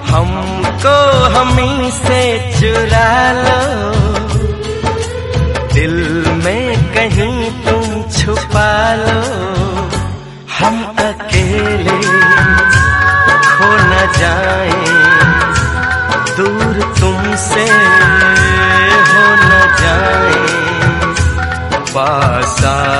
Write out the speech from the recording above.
हमको हमी से चुरा लो, दिल में कहीं तुम छुपा लो। हम अकेले खो न जाएं, दूर तुमसे हो न जाएं, पास